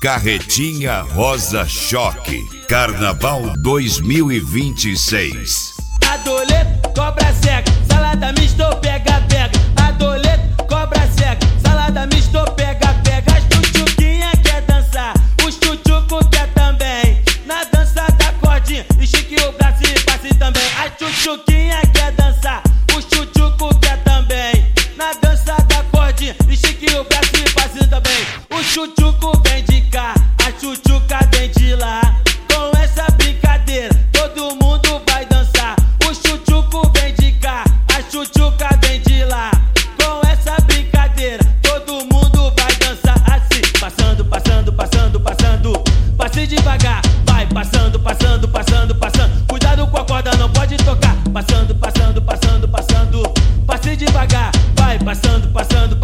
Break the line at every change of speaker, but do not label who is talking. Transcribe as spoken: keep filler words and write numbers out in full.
Carretinha Rosa Choque, Carnaval dois mil e vinte e seis.
Adoleto, cobra cega, salada mista ou pega, pega. Adoleto, cobra cega, salada mista ou pega, pega. As tchutchuquinha quer dançar, os tchutchuco quer também. Na dança da cordinha, estique o braço e passe também. As tchutchuquinha quer dançar, os tchutchuco quer também. Na dança da cordinha, estique o braço e passe também. O tchutchuco vem de cá, a tchutchuca vem de lá. Com essa brincadeira, todo mundo vai dançar. O tchutchuco vem de cá, a tchutchuca vem de lá. Com essa brincadeira, todo mundo vai dançar assim. Passando, passando, passando, passando. Passe devagar, vai passando, passando, passando, passando. Cuidado com a corda, não pode tocar. Passando, passando, passando, passando. Passe devagar, vai passando, passando, passando.